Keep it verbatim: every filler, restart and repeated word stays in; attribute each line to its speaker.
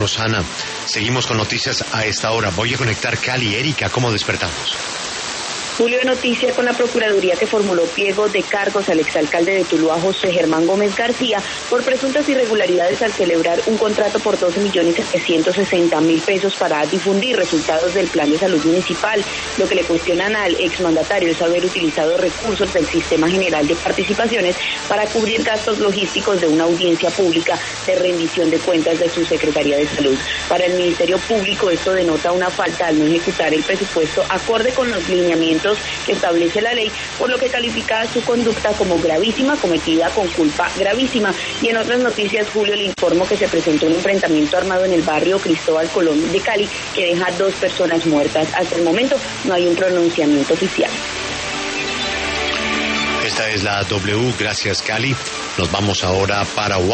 Speaker 1: Rosana, seguimos con noticias a esta hora. Voy a conectar Cali. Erika, ¿cómo despertamos?
Speaker 2: Julio, de noticia con la Procuraduría que formuló pliego de cargos al exalcalde de Tuluá, José Germán Gómez García, por presuntas irregularidades al celebrar un contrato por doce millones setecientos sesenta mil pesos para difundir resultados del Plan de Salud Municipal. Lo que le cuestionan al exmandatario es haber utilizado recursos del Sistema General de Participaciones para cubrir gastos logísticos de una audiencia pública de rendición de cuentas de su Secretaría de Salud. Para el Ministerio Público esto denota una falta al no ejecutar el presupuesto acorde con los lineamientos que establece la ley, por lo que califica su conducta como gravísima, cometida con culpa gravísima. Y en otras noticias, Julio, le informo que se presentó un enfrentamiento armado en el barrio Cristóbal Colón de Cali, que deja dos personas muertas. Hasta el momento no hay un pronunciamiento oficial.
Speaker 1: Esta es la W, gracias Cali. Nos vamos ahora para